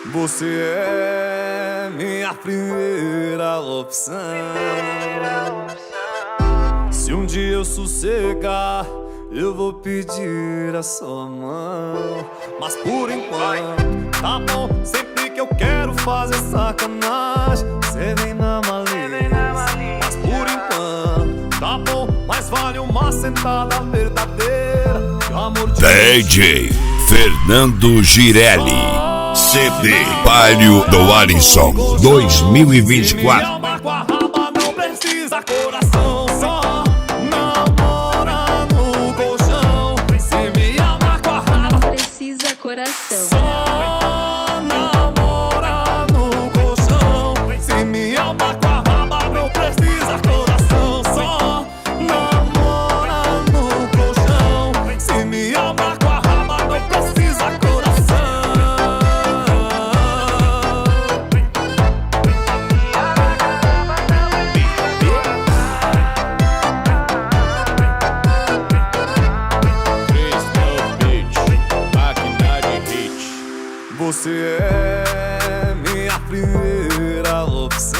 Você é minha primeira opção. Se um dia eu sossegar, eu vou pedir a sua mão. Mas por enquanto, tá bom. Sempre que eu quero fazer sacanagem, cê vem na malícia. Mas por enquanto, tá bom. Mais vale uma sentada verdadeira que o amor de DJ Fernando Girelli, CD Palio do Alisson 2024. Alma com a raba não precisa coração, só namora no colchão. Se me ama com a raba Precisa coração. só namora no colchão. Se me ama com a raba não precisa coração, só namora no colchão. Se me ama com a raba não precisa coração. Você é minha primeira opção.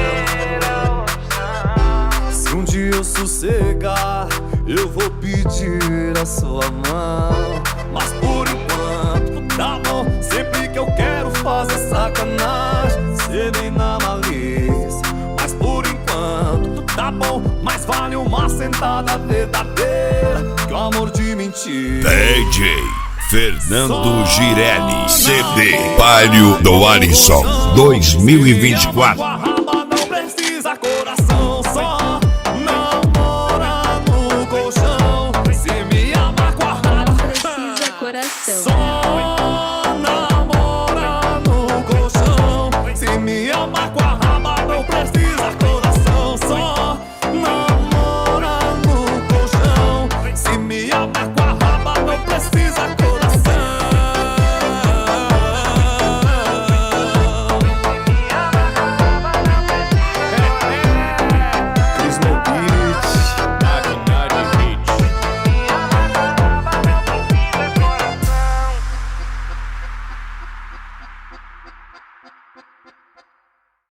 Se um dia eu sossegar, eu vou pedir a sua mão. Mas por enquanto, tá bom. Sempre que eu quero fazer sacanagem, cê vem na malícia. Mas por enquanto, tá bom. Mais vale uma sentada verdadeira que o amor de mentira. DJ Fernando Girelli, CD Palio do Alisson 2024.